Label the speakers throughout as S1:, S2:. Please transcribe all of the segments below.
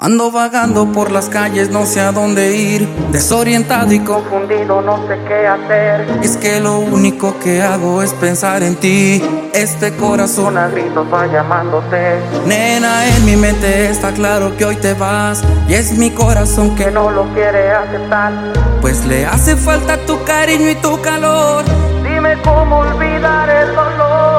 S1: Ando vagando por las calles, no sé a dónde ir, desorientado y confundido, no sé qué hacer. Es que lo único que hago es pensar en ti. Este corazón a gritos va llamándote. Nena, en mi mente está claro que hoy te vas, y es mi corazón que no lo quiere aceptar. Pues le hace falta tu cariño y tu calor. Dime cómo olvidar el dolor.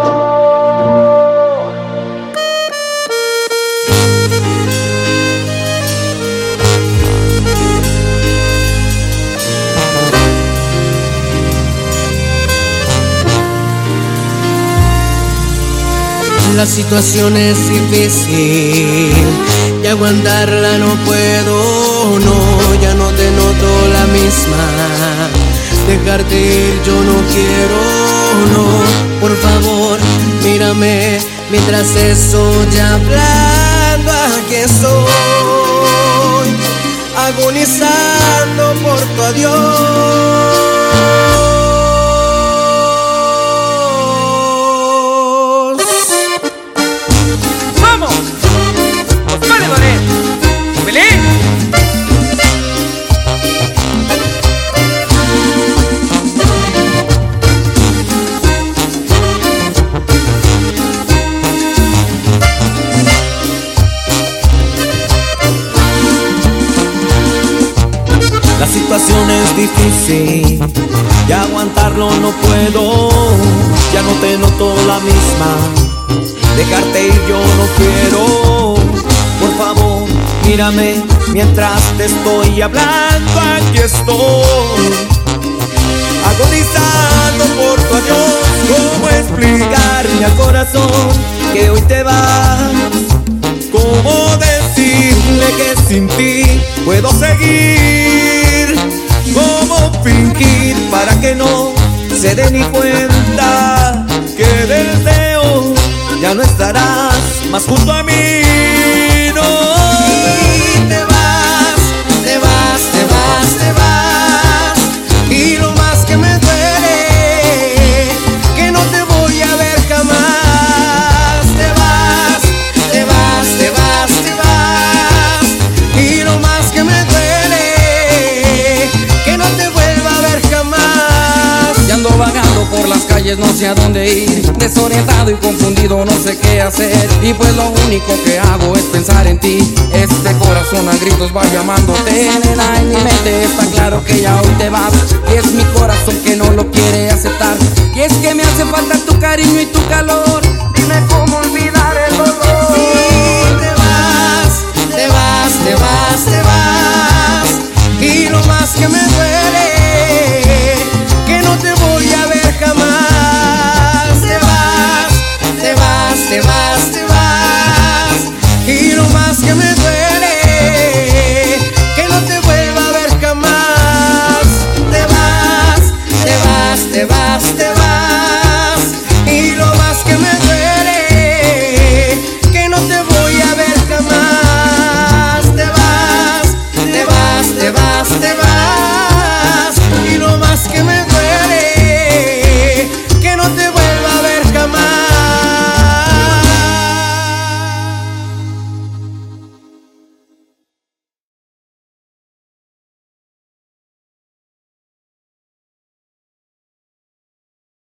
S2: La situación es difícil y aguantarla no puedo, no, ya no te noto la misma. Dejarte ir yo no quiero, no, por favor, mírame mientras estoy hablando, aquí estoy, agonizando por tu adiós.
S3: La situación es difícil y aguantarlo no puedo, ya no te noto la misma. Dejarte ir yo no quiero, por favor, mírame mientras te estoy hablando, aquí estoy, agonizando por tu adiós. ¿Cómo explicarle al corazón que hoy te vas? ¿Cómo decirle que sin ti puedo seguir? ¿Cómo fingir para que no se dé ni cuenta que del deseo ya no estarás más junto a mí? No.
S2: Y te vas, te vas, te vas, te vas. Y lo más que me duele, que no te voy a ver jamás. Te vas, te vas, te vas, te vas. Y lo más que me duele, que no te vuelva a ver jamás.
S1: Y ando vagando por las calles, no sé a dónde ir, desorientado y confundido, no sé qué hacer. Y pues lo único que hago es pensar en ti. Este corazón a gritos va llamándote. Nena, en mi mente está claro que ya hoy te vas, y es mi corazón que no lo quiere aceptar. Y es que me hace falta tu cariño y tu calor. Dime cómo olvidar el dolor.
S2: Y te